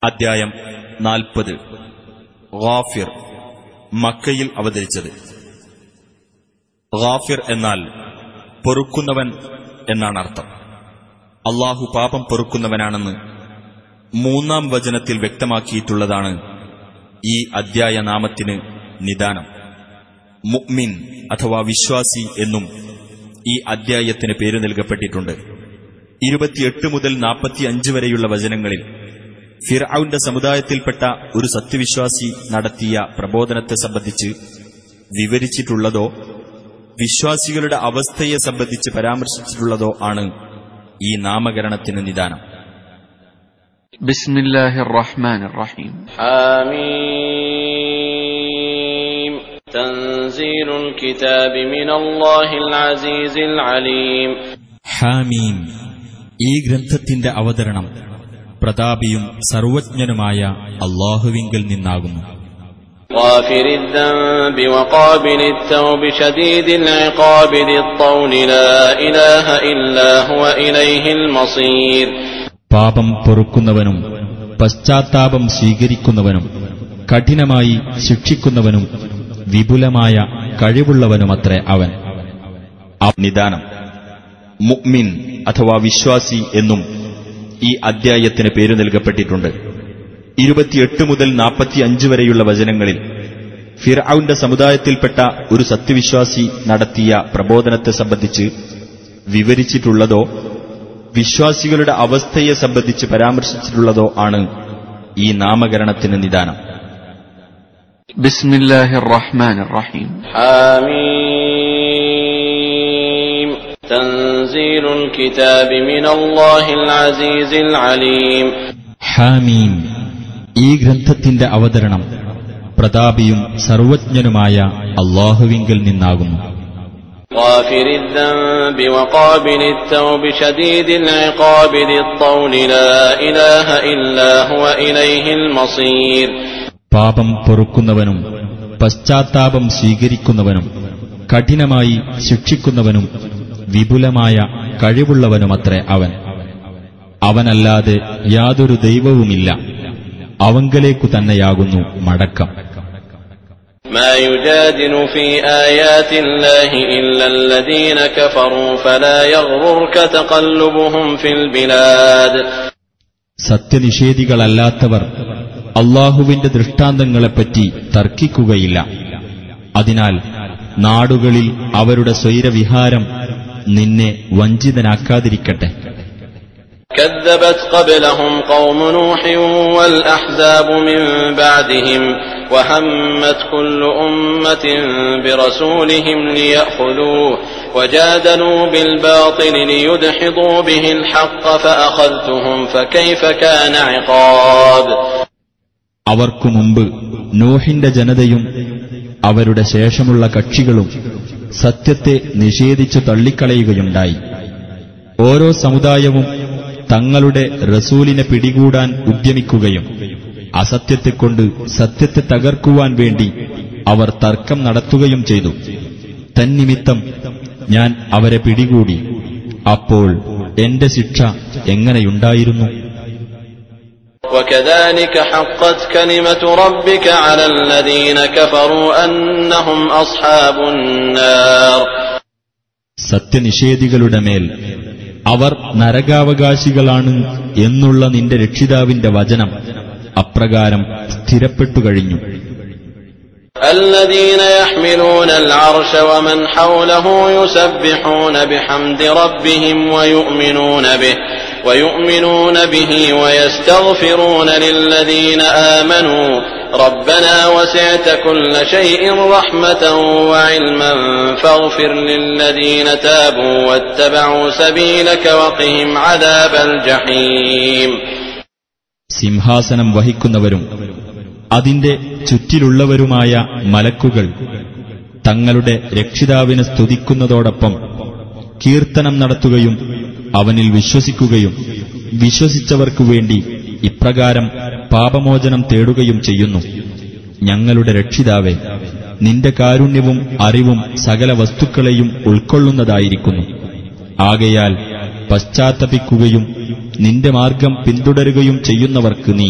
അദ്ധ്യായം 40 ഗാഫിർ, മക്കയിൽ അവതരിച്ചത്. ഗാഫിർ എന്നാൽ പൊറുക്കുന്നവൻ എന്നാണ് അർത്ഥം. അള്ളാഹു പാപം പൊറുക്കുന്നവനാണെന്ന് 3-ാം വചനത്തിൽ വ്യക്തമാക്കിയിട്ടുള്ളതാണ് ഈ അദ്ധ്യായ നാമത്തിന് നിദാനം. മുഅ്മിൻ അഥവാ വിശ്വാസി എന്നും ഈ അദ്ധ്യായത്തിന് പേര് നൽകപ്പെട്ടിട്ടുണ്ട്. 28 മുതൽ 45 വരെയുള്ള വചനങ്ങളിൽ ഫിർഔന്റെ സമുദായത്തിൽപ്പെട്ട ഒരു സത്യവിശ്വാസി നടത്തിയ പ്രബോധനത്തെ സംബന്ധിച്ച് വിവരിച്ചിട്ടുള്ളതോ വിശ്വാസികളുടെ അവസ്ഥയെ സംബന്ധിച്ച് പരാമർശിച്ചിട്ടുള്ളതോ ആണ് ഈ നാമകരണത്തിന് നിദാനം. ബിസ്മില്ലാഹിർ റഹ്മാനിർ റഹീം. ഹാമീം തൻസീലുൽ കിതാബി മിനല്ലാഹിൽ അസീസിൽ അലീം. ഹാമീം, ഈ ഗ്രന്ഥത്തിന്റെ അവതരണം പ്രതാപിയും സർവജ്ഞനുമായ അല്ലാഹുവിങ്കൽ നിന്നാകുന്നു. ഗാഫിരിദ് ദംബി വഖാബിലിത് തൗബി ശദീദിൽ ഇഖാബി ലിത്തൗലി ലാ ഇലാഹ ഇല്ലാ ഹുവ ഇലൈഹിൽ മസീർ. പാപം പൊറുക്കുന്നവനും പശ്ചാത്താപം സ്വീകരിക്കുന്നവനും കഠിനമായി ശിക്ഷിക്കുന്നവനും വിപുലമായ കഴിവുള്ളവനുമത്രേ അവൻ. നിദാനം. മുഅ്മിൻ അഥവാ വിശ്വാസി എന്നും ഈ അദ്ധ്യായത്തിന് പേര് നൽകപ്പെട്ടിട്ടുണ്ട്. 28 മുതൽ 45 വരെയുള്ള വചനങ്ങളിൽ ഫിർഔന്റെ സമുദായത്തിൽപ്പെട്ട ഒരു സത്യവിശ്വാസി നടത്തിയ പ്രബോധനത്തെ സംബന്ധിച്ച് വിവരിച്ചിട്ടുള്ളതോ വിശ്വാസികളുടെ അവസ്ഥയെ സംബന്ധിച്ച് പരാമർശിച്ചിട്ടുള്ളതോ ആണ് ഈ നാമകരണത്തിന് നിദാനം. ബിസ്മില്ലാഹിർ റഹ്മാനിർ റഹീം. ഹാമീം തൻസീലുൽ കിതാബി മിനല്ലാഹിൽ അസീസിൽ അലീം. ഹാമീം, ഈ ഗ്രന്ഥത്തിന്റെ അവതരണം പ്രതാപിയും സർവജ്ഞനുമായ അല്ലാഹുവിങ്കൽ നിന്നാകുന്നു. ഗാഫിരിദ് ദംബി വഖാബിലിത് തൗബി ശദീദിൽ ഇഖാബി ലിത്തൗലി ലാ ഇലാഹ ഇല്ലാ ഹുവ ഇലൈഹിൽ മസീർ. പാപം പൊറുക്കുന്നവനും പശ്ചാത്താപം സ്വീകരിക്കുന്നവനും കഠിനമായി ശിക്ഷിക്കുന്നവനും വിപുലമായ കഴിവുള്ളവനുമത്രേ അവൻ. അവനല്ലാതെ യാതൊരു ദൈവവുമില്ല, അവങ്കലേക്കു തന്നെയാകുന്നു മടക്കം. മാ യുജാദിലു ഫീ ആയാതില്ലാഹി ഇല്ലല്ലദീന കഫറൂ ഫലാ യഗ്റുർക തഖല്ലുബുഹും ഫിൽ ബിലാദ്. സത്യനിഷേധികളല്ലാത്തവർ അല്ലാഹുവിന്റെ ദൃഷ്ടാന്തങ്ങളെപ്പറ്റി തർക്കിക്കുകയില്ല. അതിനാൽ നാടുകളിൽ അവരുടെ സ്വൈരവിഹാരം നിന്നെ വഞ്ചിതനാക്കാതിരിക്കട്ടെ. كذبت قبلهم قوم نوح والأحزاب من بعدهم وهمت كل أمة برسولهم ليأخذوه وجادلوا بالباطل ليدحضوا به الحق فأخذتهم فكيف كان عقاب. അവർക്കു മുമ്പ് നോഹിന്റെ ജനതയും അവരുടെ ശേഷമുള്ള കക്ഷികളും സത്യത്തെ നിഷേധിച്ചു തള്ളിക്കളയുകയുണ്ടായി. ഓരോ സമുദായവും തങ്ങളുടെ റസൂലിനെ പിടികൂടാൻ ഉദ്യമിക്കുകയും അസത്യത്തെക്കൊണ്ട് സത്യത്തെ തകർക്കുവാൻ വേണ്ടി അവർ തർക്കം നടത്തുകയും ചെയ്തു. തന്നിമിത്തം ഞാൻ അവരെ പിടികൂടി. അപ്പോൾ എന്റെ ശിക്ഷ എങ്ങനെയുണ്ടായിരുന്നു? وكذلك حقت كلمة ربك على الذين كفروا أنهم أصحاب النار. സത്യനിഷേധികളുടെ മേൽ അവർ നരകാവകാശികളാണ് എന്നുള്ള നിന്റെ രക്ഷിതാവിന്റെ വചനം അപ്രകാരം സ്ഥിരപ്പെട്ടുകഴിഞ്ഞു. الذين يحملون العرش ومن حوله يسبحون بحمد ربهم ويؤمنون به ويستغفرون للذين آمنوا ربنا وسعت كل شيء رحمة وعلما فاغفر للذين تابوا واتبعوا سبيلك وقهم عذاب الجحيم. സിംഹാസനം വഹിക്കുന്നവരും അതിന്റെ ചുറ്റിലുള്ളവരുമായ മലക്കുകൾ തങ്ങളുടെ രക്ഷിതാവിനെ സ്തുതിക്കുന്നതോടൊപ്പം കീർത്തനം നടത്തുകയും അവനിൽ വിശ്വസിക്കുകയും വിശ്വസിച്ചവർക്കു വേണ്ടി ഇപ്രകാരം പാപമോചനം തേടുകയും ചെയ്യുന്നു. ഞങ്ങളുടെ രക്ഷിതാവേ, നിന്റെ കാരുണ്യവും അറിവും സകല വസ്തുക്കളെയും ഉൾക്കൊള്ളുന്നതായിരിക്കുന്നു. ആകയാൽ പശ്ചാത്തപിക്കുകയും നിന്റെ മാർഗം പിന്തുടരുകയും ചെയ്യുന്നവർക്ക് നീ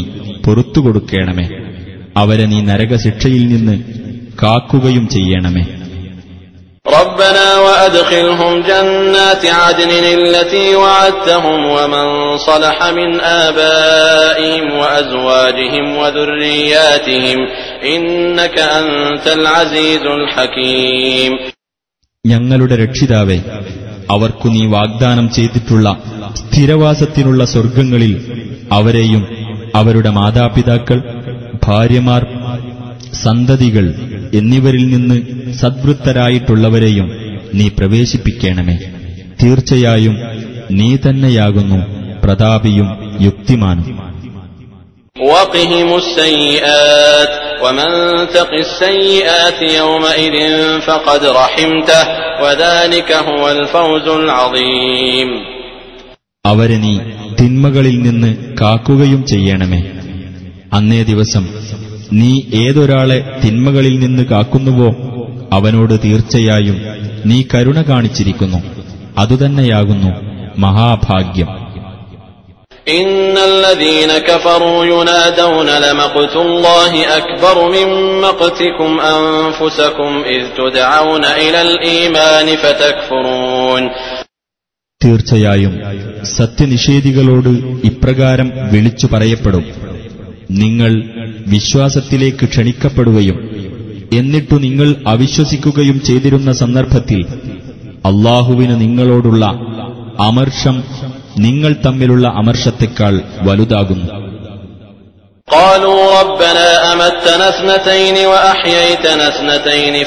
പൊറുത്തുകൊടുക്കേണമേ. അവരെ നീ നരകശിക്ഷയിൽ നിന്ന് കാക്കുകയും ചെയ്യണമേ. ربنا وأدخلهم جنات عدن التي وعدتهم ومن صلح من آبائهم وأزواجهم وذرياتهم إنك أنت العزيز الحكيم. ഞങ്ങളുടെ രക്ഷിതാവേ, അവർക്കു നീ വാഗ്ദാനം ചെയ്തിട്ടുള്ള സ്ഥിരവാസത്തിനുള്ള സ്വർഗ്ഗങ്ങളിൽ അവരെയും അവരുടെ മാതാപിതാക്കൾ, ഭാര്യമാർ, സന്തതികൾ എന്നിവരിൽ നിന്ന് സദ്വൃത്തരായിട്ടുള്ളവരെയും നീ പ്രവേശിപ്പിക്കണമേ. തീർച്ചയായും നീ തന്നെയാകുന്നു പ്രതാപിയും യുക്തിമാനും. وقهم السيئات ومن تق السيئات يومئذ فقد رحمته وذلك هو الفوز العظيم. അവരെ നീ തിന്മകളിൽ നിന്ന് കാക്കുകയും ചെയ്യണമേ. അന്നേ ദിവസം നീ ഏതൊരാളെ തിന്മകളിൽ നിന്ന് കാക്കുന്നുവോ അവനോട് തീർച്ചയായും നീ കരുണ കാണിച്ചിരിക്കുന്നു. അതുതന്നെയാകുന്നു മഹാഭാഗ്യം. ഇന്നല്ലദീന കഫറൂ യുനാദൗന ലമഖ്തുല്ലാഹി അക്ബറു മിൻ മഖ്തികും അൻഫുസകും ഇദ് തുദഊന ഇലൽ ഈമാനി ഫതക്ഫുറൂൻ. തീർച്ചയായും സത്യനിഷേധികളോട് ഇപ്രകാരം വിളിച്ചു പറയപ്പെടും: നിങ്ങൾ വിശ്വാസത്തിലേക്ക് ക്ഷണിക്കപ്പെടുകയും എന്നിട്ടു നിങ്ങൾ അവിശ്വസിക്കുകയും ചെയ്തിരുന്ന സന്ദർഭത്തിൽ അല്ലാഹുവിന് നിങ്ങളോടുള്ള അമർഷം നിങ്ങൾ തമ്മിലുള്ള അമർഷത്തെക്കാൾ വലുതാകുന്നു. قالوا ربنا أمتنا اثنتين وأحييتنا اثنتين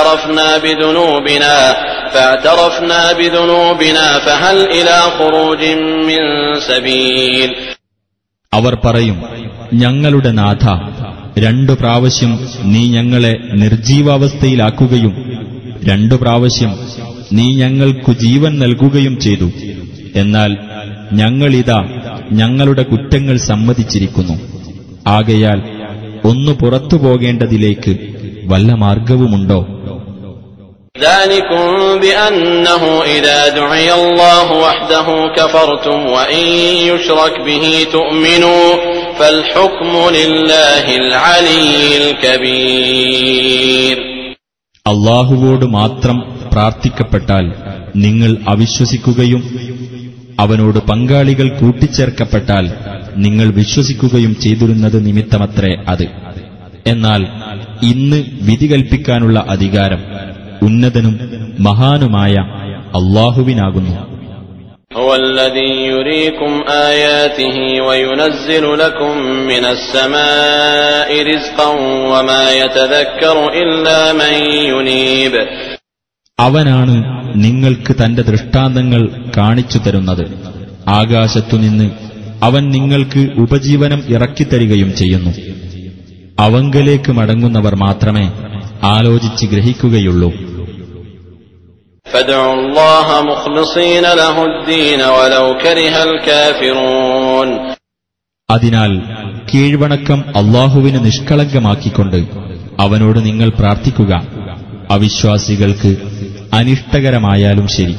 فاعترفنا بذنوبنا فهل إلى خروج من سبيل. അവർ പറയും: ഞങ്ങളുടെ നാഥ, 2 പ്രാവശ്യം നീ ഞങ്ങളെ നിർജീവാവസ്ഥയിലാക്കുകയും 2 പ്രാവശ്യം നീ ഞങ്ങൾക്കു ജീവൻ നൽകുകയും ചെയ്തു. എന്നാൽ ഞങ്ങളിതാ ഞങ്ങളുടെ കുറ്റങ്ങൾ സമ്മതിച്ചിരിക്കുന്നു. ആകയാൽ ഒന്ന് പുറത്തു പോകേണ്ടതിലേക്ക് വല്ല മാർഗവുമുണ്ടോ? ذلكم بأنه إذا دعي الله وحده كفرتم وإن يشرك به تؤمنوا فالحكم لله العلي الكبير. അല്ലാഹുവോട് മാത്രം പ്രാർത്ഥിക്കപ്പെട്ടാൽ നിങ്ങൾ അവിശ്വസിക്കുകയും അവനോട് പങ്കാളികൾ കൂട്ടിച്ചേർക്കപ്പെട്ടാൽ നിങ്ങൾ വിശ്വസിക്കുകയും ചെയ്തിരുന്നത് നിമിത്തമത്രേ അത്. എന്നാൽ ഇന്ന് വിധി കൽപ്പിക്കാനുള്ള അധികാരം ഉന്നതനും മഹാനുമായ അല്ലാഹുവിനാകുന്നു. هو الذي يريكم آياته وينزل لكم من السماء رزقا وما يتذكر إلا من ينيب. അവനാണ് നിങ്ങൾക്ക് തന്റെ ദൃഷ്ടാന്തങ്ങൾ കാണിച്ചു തരുന്നത്. ആകാശത്തുനിന്ന് അവൻ നിങ്ങൾക്ക് ഉപജീവനം ഇറക്കിത്തരികയും ചെയ്യുന്നു. അവങ്കലേക്ക് മടങ്ങുന്നവർ മാത്രമേ ആലോചിച്ച് ഗ്രഹിക്കുകയുള്ളൂ. فادعوا الله مخلصين له الدين ولو كره الكافرون. അതിനാൽ കീഴ്വണക്കം അല്ലാഹുവിന് നിഷ്കളങ്കമാക്കിക്കൊണ്ട് അവനോട് നിങ്ങൾ പ്രാർത്ഥിക്കുക, അവിശ്വാസികൾക്ക് അനിഷ്ടകരമായാലും ശരി.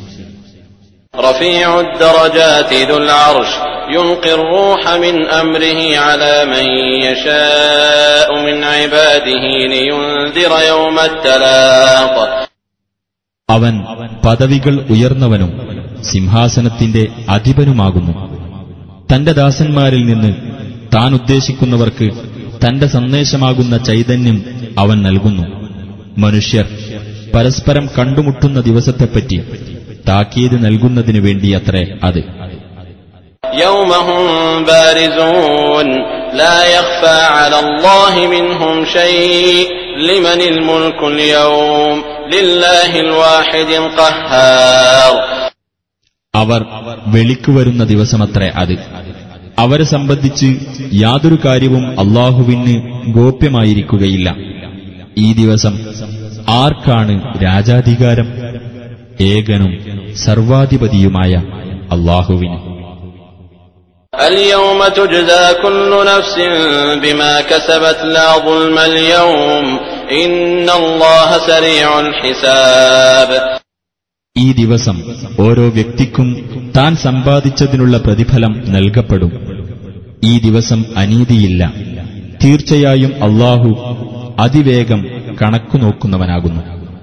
رفيع الدرجات ذو العرش يلقي الروح من أمره على من يشاء من عباده لينذر يوم التلاق. അവൻ പദവികൾ ഉയർന്നവനും സിംഹാസനത്തിന്റെ അധിപനുമാകുന്നു. തന്റെ ദാസന്മാരിൽ നിന്ന് താൻ ഉദ്ദേശിക്കുന്നവർക്ക് തന്റെ സന്ദേശമാകുന്ന ചൈതന്യം അവൻ നൽകുന്നു. മനുഷ്യർ പരസ്പരം കണ്ടുമുട്ടുന്ന ദിവസത്തെപ്പറ്റി താക്കീത് നൽകുന്നതിനു വേണ്ടിയത്രേ അത്. يوم هم بارزون لا يخفى على الله منهم شيء لمن الملك اليوم لله الواحد القهار. അവർ വെളിക്കുവരുന്ന ദിവസമത്രേ അത്. അവരെ സംബന്ധിച്ച് യാതൊരു കാര്യവും അല്ലാഹുവിന് ഗോപ്യമായിരിക്കുകയില്ല. ഈ ദിവസം ആർക്കാണ് രാജാധികാരം? ഏകനും സർവാധിപതിയുമായ അല്ലാഹുവിന്. اليوم تجزى كل نفس بما كسبت لا ظلم اليوم إن الله سريع الحساب. ഈ ദിവസം ഓരോ വ്യക്തിക്കും താൻ സമ്പാദിച്ചതിനുള്ള പ്രതിഫലം നൽകപ്പെടും. ഈ ദിവസം അനീതിയില്ല. തീർച്ചയായും അല്ലാഹു അതിവേഗം കണക്കു നോക്കുന്നവനാകുന്നു.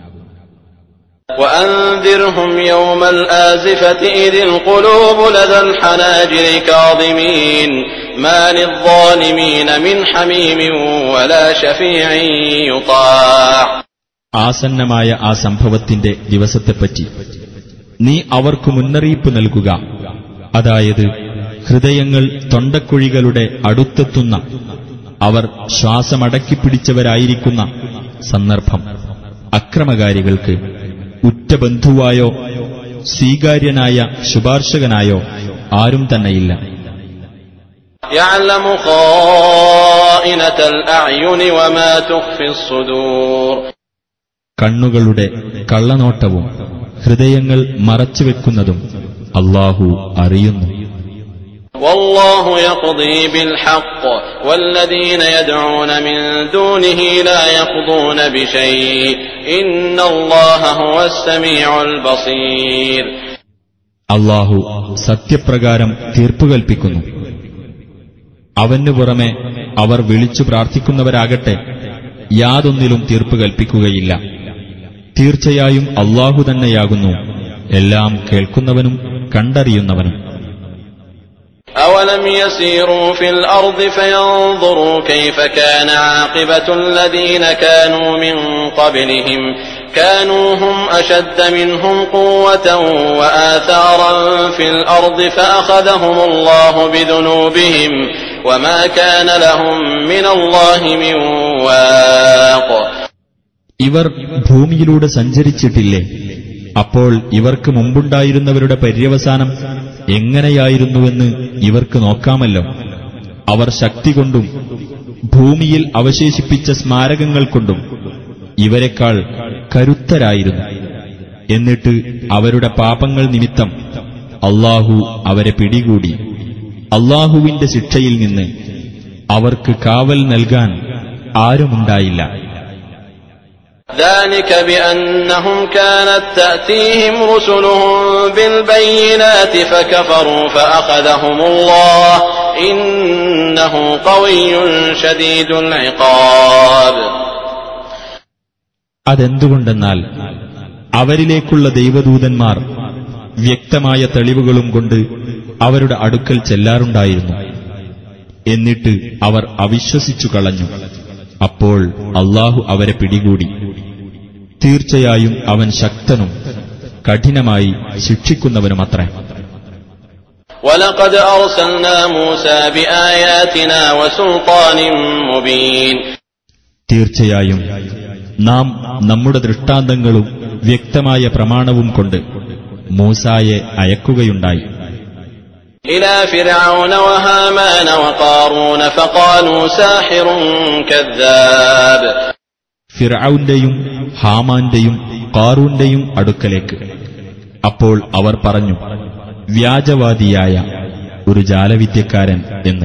وأنذرهم يوم الآزفة إذ القلوب لدى الحناجر كاظمين ما للظالمين من حميم ولا شفيع يطاع. ആസന്നമായ ആ സംഭവത്തിന്റെ ദിവസത്തെപ്പറ്റി നീ അവർക്ക് മുന്നറിയിപ്പ് നൽകുക. അതായത് ഹൃദയങ്ങൾ തൊണ്ടക്കുഴികളുടെ അടുത്തെത്തുന്ന, അവർ ശ്വാസമടക്കിപ്പിടിച്ചവരായിരിക്കുന്ന സന്ദർഭം. അക്രമകാരികൾക്ക് ഉറ്റ ബന്ധുവായോ സ്വീകാര്യനായ ശുപാർശകനായോ ആരും തന്നെയില്ല. يعلم خائنة الأعين وما تخفي الصدور. കണ്ണുകളുടെ കള്ളനോട്ടവും ഹൃദയങ്ങൾ മറച്ചുവെക്കുന്നതും അല്ലാഹു അറിയുന്നു. والله يقضي بالحق والذين يدعون من دونه لا يقضون بشيء إن الله هو السميع البصير. അല്ലാഹു സത്യപ്രകാരം തീർപ്പ് കൽപ്പിക്കുന്നു. അവനു പുറമെ അവർ വിളിച്ചു പ്രാർത്ഥിക്കുന്നവരാകട്ടെ യാതൊന്നിലും തീർപ്പ് കൽപ്പിക്കുകയില്ല. തീർച്ചയായും അല്ലാഹു തന്നെയാകുന്നു എല്ലാം കേൾക്കുന്നവനും കണ്ടറിയുന്നവനും. أولم يسيروا في الأرض فينظروا كيف كان عاقبة الذين كانوا من قبلهم كانوا هم أشد منهم قوة وآثارا في الأرض فأخذهم الله بذنوبهم وما كان لهم من الله من واق. ഇവർ ഭൂമിയിലൂടെ സഞ്ചരിച്ചിട്ടില്ലേ? അപ്പോൾ ഇവർക്ക് മുമ്പുണ്ടായിരുന്നവരുടെ പര്യവസാനം എങ്ങനെയായിരുന്നുവെന്ന് ഇവർക്ക് നോക്കാമല്ലോ. അവർ ശക്തി കൊണ്ടും ഭൂമിയിൽ അവശേഷിപ്പിച്ച സ്മാരകങ്ങൾ കൊണ്ടും ഇവരെക്കാൾ കരുത്തരായിരുന്നു. എന്നിട്ട് അവരുടെ പാപങ്ങൾ നിമിത്തം അല്ലാഹു അവരെ പിടികൂടി. അല്ലാഹുവിന്റെ ശിക്ഷയിൽ നിന്ന് അവർക്ക് കാവൽ നൽകാൻ ആരുമുണ്ടായില്ല. ذلك بأنهم كانت تأتيهم رسلهم بالبينات فكفروا فأخذهم الله إنه قوي شديد العقاب. അതെന്തുകൊണ്ടെന്നാൽ അവരിലേക്കുള്ള ദൈവദൂതന്മാർ വ്യക്തമായ തെളിവുകളും കൊണ്ട് അവരുടെ അടുക്കൽ ചെല്ലാറുണ്ടായിരുന്നു. എന്നിട്ട് അവർ അവിശ്വസിച്ചു കളഞ്ഞു. അപ്പോൾ അല്ലാഹു അവരെ പിടികൂടി. തീർച്ചയായും അവൻ ശക്തനും കഠിനമായി ശിക്ഷിക്കുന്നവനുമത്രേ. وَلَقَدْ أَرْسَلْنَا مُوسَى بِآيَاتِنَا وَسُلْطَانٍ مُبِينٍ. തീർച്ചയായും നാം നമ്മുടെ ദൃഷ്ടാന്തങ്ങളും വ്യക്തമായ പ്രമാണവും കൊണ്ട് മൂസായെ അയക്കുകയുണ്ടായി. إلى فرعون وهامان وقارون فقالوا ساحر كذاب. ഫിർഔന്റെയും ഹാമാന്റെയും ഖാറൂന്റെയും അടുക്കലേക്ക്. അപ്പോൾ അവർ പറഞ്ഞു, വ്യാജവാദിയായ ഒരു ജാലവിദ്യക്കാരൻ എന്ന്.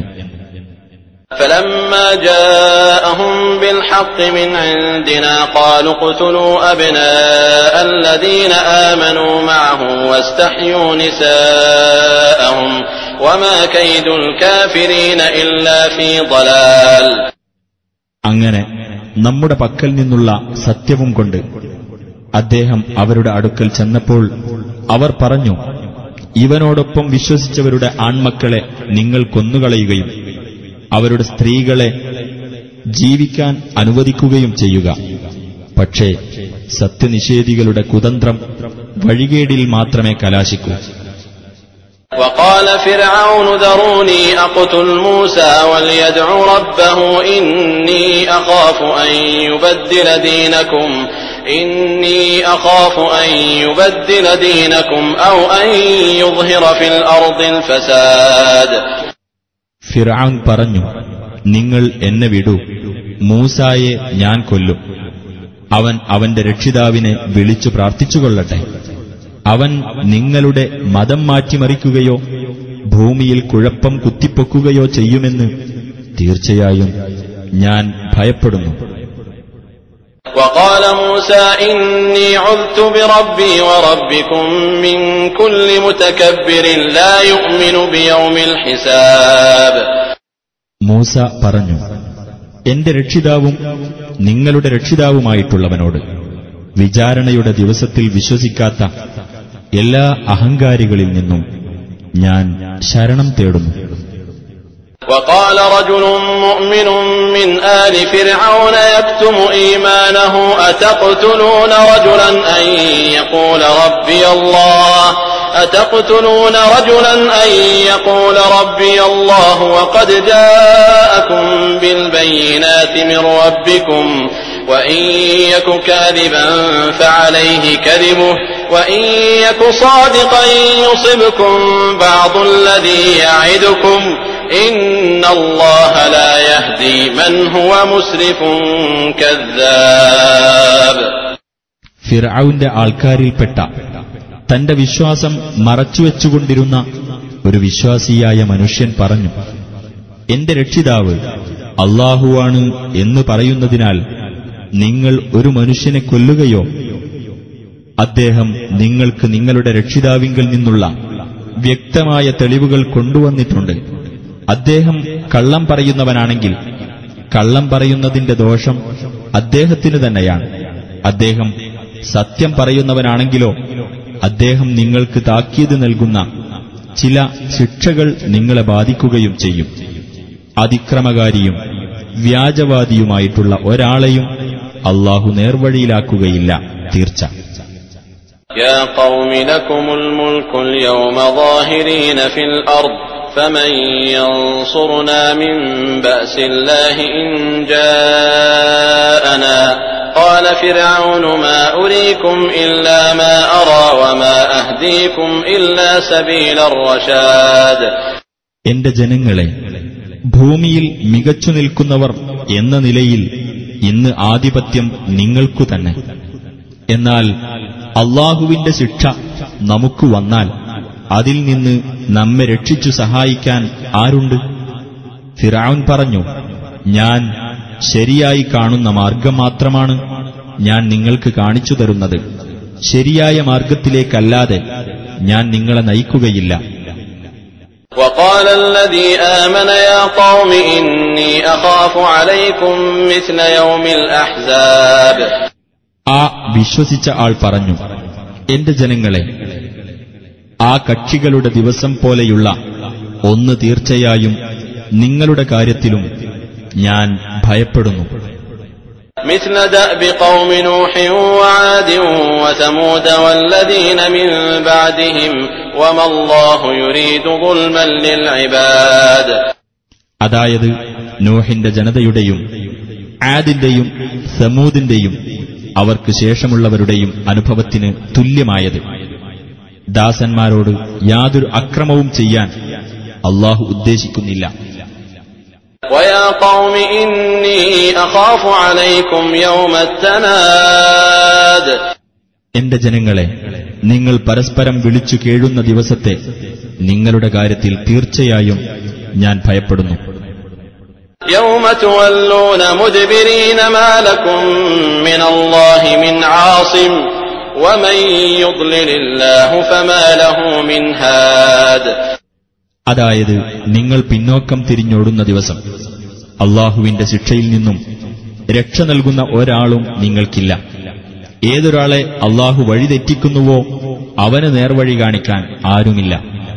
فلما جاءهم بالحق من عندنا قالوا اقتلوا أبناء الذين آمنوا معه واستحيوا نساءهم وما كيد الكافرين إلا في ضلال. അങ്ങനെ നമ്മുടെ പക്കൽ നിന്നുള്ള സത്യവും കൊണ്ട് അദ്ദേഹം അവരുടെ അടുക്കൽ ചെന്നപ്പോൾ അവർ പറഞ്ഞു, ഇവനോടൊപ്പം വിശ്വസിച്ചവരുടെ ആൺമക്കളെ നിങ്ങൾ കൊന്നുകളയുകയും അവരുടെ സ്ത്രീകളെ ജീവിക്കാൻ അനുവദിക്കുകയും ചെയ്യുക. പക്ഷേ സത്യനിഷേധികളുടെ കുതന്ത്രം വഴികേടിൽ മാത്രമേ കലാശിക്കൂ. وقال فرعون ذروني أقتل موسى وليدع ربه إني أخاف أن يبدل دينكم أو أن يظهر في الأرض الفساد. ഫിർഔൻ പറഞ്ഞു, നിങ്ങൾ എന്നെ വിടൂ, മൂസായെ ഞാൻ കൊല്ലും. അവൻ അവന്റെ രക്ഷിതാവിനെ വിളിച്ചു പ്രാർത്ഥിച്ചുകൊള്ളട്ടെ. അവൻ നിങ്ങളുടെ മതം മാറ്റിമറിക്കുകയോ ഭൂമിയിൽ കുഴപ്പം കുത്തിപ്പൊക്കുകയോ ചെയ്യുമെന്ന് തീർച്ചയായും ഞാൻ ഭയപ്പെടുന്നു. وقال موسى إني عذت بربي وربكم من كل متكبر لا يؤمن بيوم الحساب. മൂസ പറഞ്ഞു, എന്റെ രക്ഷിതാവും നിങ്ങളുടെ രക്ഷിതാവുമായിട്ടുള്ളവനോട് വിചാരണയുടെ ദിവസത്തിൽ വിശ്വസിക്കാത്ത എല്ലാ അഹങ്കാരികളിൽ നിന്നും ഞാൻ ശരണം തേടുന്നു. وقال رجل مؤمن من آل فرعون يكتم إيمانه أتقتلون رجلا أن يقول ربي الله وقد جاءكم بالبينات من ربكم وإن يك كاذبا فعليه كذبه وإن يك صادقا يصبكم بعض الذي يعدكم إن الله لا يهدي من هو مسرف كذاب. ഫിർഔന്റെ ആൾക്കാരിൽപ്പെട്ട തന്റെ വിശ്വാസം മറച്ചുവെച്ചുകൊണ്ടിരുന്ന ഒരു വിശ്വാസിയായ മനുഷ്യൻ പറഞ്ഞു, എന്റെ രക്ഷിതാവ് അല്ലാഹുവാണ് എന്ന് പറയുന്നതിനാൽ നിങ്ങൾ ഒരു മനുഷ്യനെ കൊല്ലുകയോ? അദ്ദേഹം നിങ്ങൾക്ക് നിങ്ങളുടെ രക്ഷിതാവിങ്കിൽ നിന്നുള്ള വ്യക്തമായ തെളിവുകൾ കൊണ്ടുവന്നിട്ടുണ്ട്. അദ്ദേഹം കള്ളം പറയുന്നവനാണെങ്കിൽ കള്ളം പറയുന്നതിന്റെ ദോഷം അദ്ദേഹത്തിന് തന്നെയാണ്. അദ്ദേഹം സത്യം പറയുന്നവനാണെങ്കിലോ അദ്ദേഹം നിങ്ങൾക്ക് താക്കീത് നൽകുന്ന ചില ശിക്ഷകൾ നിങ്ങളെ ബാധിക്കുകയും ചെയ്യും. അതിക്രമകാരിയും വ്യാജവാദിയുമായിട്ടുള്ള ഒരാളെയും അല്ലാഹു നേർവഴിയിലാക്കുകയില്ല, തീർച്ച. يا قوم لكم الملك اليوم ظاهرين في الأرض فمن ينصرنا من بأس الله إن جاءنا قال فرعون ما أريكم إلا ما أرى وما أهديكم إلا سبيل الرشاد. എന്റെ ജനങ്ങളെ, ഭൂമിയിൽ മികച്ചു നിൽക്കുന്നവർ എന്ന നിലയിൽ ഇന്ന് ആധിപത്യം നിങ്ങൾക്കു തന്നെ. എന്നാൽ അല്ലാഹുവിന്റെ ശിക്ഷ നമുക്ക് വന്നാൽ അതിൽ നിന്ന് നമ്മെ രക്ഷിച്ചു സഹായിക്കാൻ ആരുണ്ട്? ഫിർഔൻ പറഞ്ഞു, ഞാൻ ശരിയായി കാണുന്ന മാർഗം മാത്രമാണ് ഞാൻ നിങ്ങൾക്ക് കാണിച്ചു തരുന്നത്. ശരിയായ മാർഗത്തിലേക്കല്ലാതെ ഞാൻ നിങ്ങളെ നയിക്കുകയില്ല. وقال الذي آمن يا قوم إني أخاف عليكم مثل يوم الأحزاب. ആ വിശ്വസിച്ച ആൾ പറഞ്ഞു, എന്റെ ജനങ്ങളെ, ആ കക്ഷികളുടെ ദിവസം പോലെയുള്ള ഒന്ന് തീർച്ചയായും നിങ്ങളുടെ കാര്യത്തിലും ഞാൻ ഭയപ്പെടുന്നു. مثل دأب قوم نوح وعاد وثمود والذين من بعدهم وما الله يريد ظلما للعباد. അതായത് നോഹിന്റെ ജനതയുടെയും ആദിന്റെയും സമൂദിന്റെയും അവർക്ക് ശേഷമുള്ളവരുടെയും അനുഭവത്തിന് തുല്യമായത്. ദാസന്മാരോട് യാതൊരു അക്രമവും ചെയ്യാൻ അല്ലാഹു ഉദ്ദേശിക്കുന്നില്ല. وَيَا قَوْمِ إِنِّي أَخَافُ عَلَيْكُمْ يَوْمَ التَّنَادِ. എന്റെ ജനങ്ങളെ, നിങ്ങൾ പരസ്പരം വിളിച്ചു കേഴുന്ന ദിവസത്തെ നിങ്ങളുടെ കാര്യത്തിൽ തീർച്ചയായും ഞാൻ ഭയപ്പെടുന്നു. يَوْمَ تُوَلُّونَ مُدْبِرِينَ مَا لَكُمْ مِنَ اللَّهِ مِنْ عَاصِمٍ وَمَنْ يُضْلِلِ اللَّهُ فَمَا لَهُ مِنْ هَادٍ. അതായത് നിങ്ങൾ പിന്നോക്കം തിരിഞ്ഞോടുന്ന ദിവസം അല്ലാഹുവിന്റെ ശിക്ഷയിൽ നിന്നും രക്ഷ നൽകുന്ന ഒരാളും നിങ്ങൾക്കില്ല. ഏതൊരാളെ അല്ലാഹു വഴിതെറ്റിക്കുന്നുവോ അവന് നേർവഴി കാണിക്കാൻ ആരുമില്ല.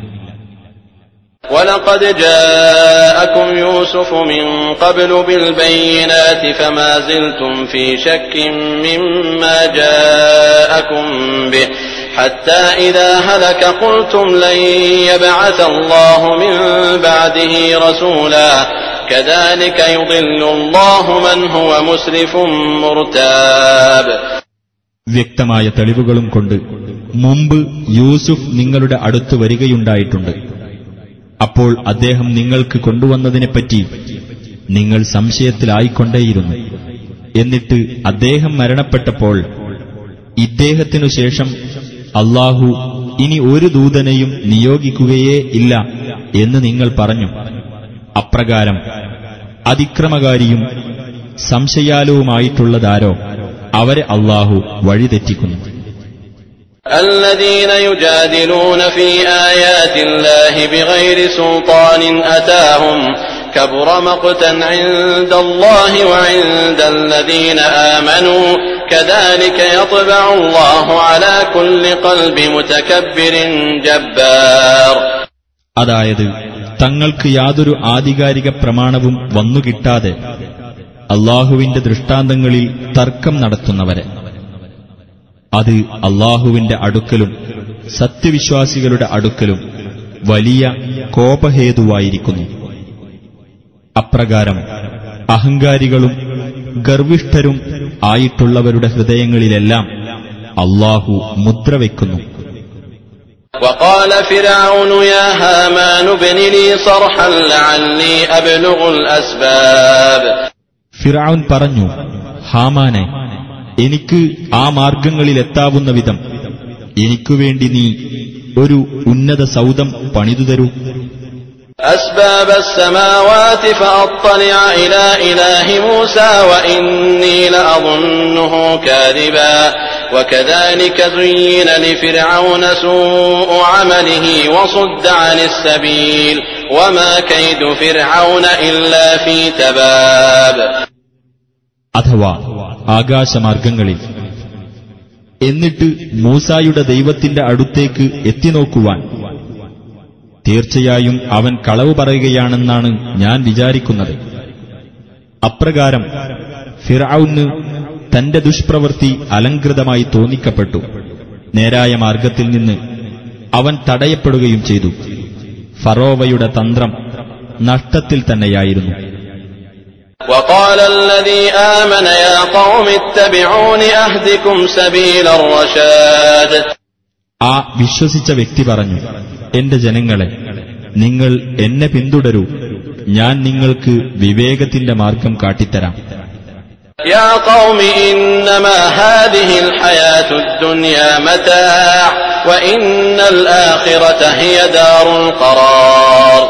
وَلَقَدْ جَاءَكُمْ يُوسُفُ مِنْ قَبْلُ بِالْبَيِّنَاتِ فَمَا زِلْتُمْ فِي شَكٍّ مِّمَّا جَاءَكُمْ بِهِ حَتَّى إِذَا هَلَكَ قُلْتُمْ لَنْ يَبْعَثَ اللَّهُ مِنْ بَعْدِهِ رَسُولًا كَذَلِكَ يُضِلُّ اللَّهُ مَنْ هُوَ مُسْرِفٌ مُرْتَابٌ. വ്യക്തമായ തെളിവുകളും കൊണ്ട് മുമ്പ് യൂസുഫ് നിങ്ങളുടെ അടുത്ത് വരികയുണ്ടായിട്ടുണ്ട്. അപ്പോൾ അദ്ദേഹം നിങ്ങൾക്ക് കൊണ്ടുവന്നതിനെപ്പറ്റി നിങ്ങൾ സംശയത്തിലായിക്കൊണ്ടേയിരുന്നു. എന്നിട്ട് അദ്ദേഹം മരണപ്പെട്ടപ്പോൾ ഇദ്ദേഹത്തിനു ശേഷം അല്ലാഹു ഇനി ഒരു ദൂതനെയും നിയോഗിക്കുകയേ ഇല്ല എന്ന് നിങ്ങൾ പറഞ്ഞു. അപ്രകാരം അതിക്രമകാരിയും സംശയാലുവുമായിട്ടുള്ളതാരോ അവരെ അല്ലാഹു വഴിതെറ്റിക്കുന്നു. الذين يجادلون في آيات الله بغير سلطان أتاهم كبر مقتا عند الله وعند الذين آمنوا كذلك يطبع الله على كل قلب متكبر جبار. അതായത് തങ്ങൾക്ക് യാതൊരു ആധികാരിക പ്രമാണവും വന്നുകിട്ടാതെ അല്ലാഹുവിന്റെ ദൃഷ്ടാന്തങ്ങളിൽ തർക്കം നടത്തുന്നവരെ അത് അല്ലാഹുവിന്റെ അടുക്കലും സത്യവിശ്വാസികളുടെ അടുക്കലും വലിയ കോപഹേതുവായിരിക്കുന്നു. അപ്രകാരം അഹങ്കാരികളും ഗർവിഷ്ഠരും ആയിട്ടുള്ളവരുടെ ഹൃദയങ്ങളിലെല്ലാം അല്ലാഹു മുദ്രവെക്കുന്നു. وقال فرعون يا هامان ابن لي صرحا لعلي أبلغ الأسباب. ഫിർഔൻ പറഞ്ഞു, ഹാമാനെ, എനിക്ക് ആ മാർഗങ്ങളിലെത്താവുന്ന വിധം എനിക്കുവേണ്ടി നീ ഒരു ഉന്നത സൗധം പണിതുതരൂ. أسباب السماوات فأطلع إلى إله موسى وإني لأظنه كاذبا وكذلك زين لفرعون سوء عمله وصد عن السبيل وما كيد فرعون إلا في تباب. അഥവാ ആകാശമാർഗങ്ങളിൽ എന്നിട്ട് മൂസായുടെ ദൈവത്തിന്റെ അടുത്തേക്ക് എത്തിനോക്കുവാൻ, തീർച്ചയായും അവൻ കളവ് പറയുകയാണെന്നാണ് ഞാൻ വിചാരിക്കുന്നത്. അപ്രകാരം ഫിർഔന് തന്റെ ദുഷ്പ്രവൃത്തി അലങ്കൃതമായി തോന്നിക്കപ്പെട്ടു. നേരായ മാർഗത്തിൽ നിന്ന് അവൻ തടയപ്പെടുകയും ചെയ്തു. ഫറോവയുടെ തന്ത്രം നഷ്ടത്തിൽ തന്നെയായിരുന്നു. وقال الذي آمن يا قوم اتبعون أهدكم سبيل الرشاد. ആ വിശ്വസിച്ച വ്യക്തി പറഞ്ഞു, എന്റെ ജനങ്ങളെ, നിങ്ങൾ എന്നെ പിന്തുടരൂ, ഞാൻ നിങ്ങൾക്ക് വിവേകത്തിന്റെ മാർഗം കാട്ടിത്തരാം. يا قوم إنما هذه الحياة الدنيا متاع وإن الآخرة هي دار القرار.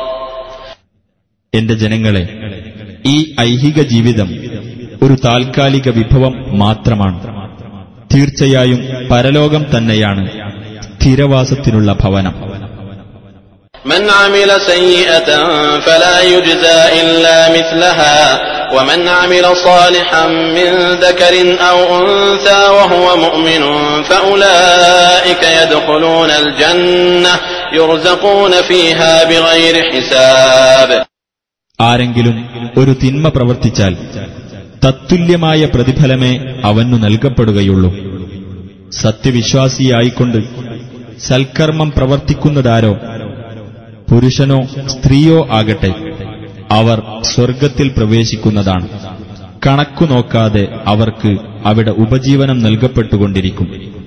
എന്റെ ജനങ്ങളെ, ഈ ഐഹിക ജീവിതം ഒരു താൽക്കാലിക വിഭവം മാത്രമാണ്. തീർച്ചയായും പരലോകം തന്നെയാണ് സ്ഥിരവാസത്തിനുള്ള ഭവനം. من عمل سيئة فلا يجزى إلا مثلها ومن عمل صالحا من ذكر أو أنثى وهو مؤمن فأولئك يدخلون الجنة يرزقون فيها بغير حساب. ആരെങ്കിലും ഒരു തിന്മ പ്രവർത്തിച്ചാൽ തത്തുല്യമായ പ്രതിഫലമേ അവനു നൽകപ്പെടുകയുള്ളൂ. സത്യവിശ്വാസിയായിക്കൊണ്ട് സൽക്കർമ്മം പ്രവർത്തിക്കുന്നതാരോ, പുരുഷനോ സ്ത്രീയോ ആകട്ടെ, അവർ സ്വർഗത്തിൽ പ്രവേശിക്കുന്നതാണ്. കണക്കു നോക്കാതെ അവർക്ക് അവിടെ ഉപജീവനം നൽകപ്പെട്ടുകൊണ്ടിരിക്കും.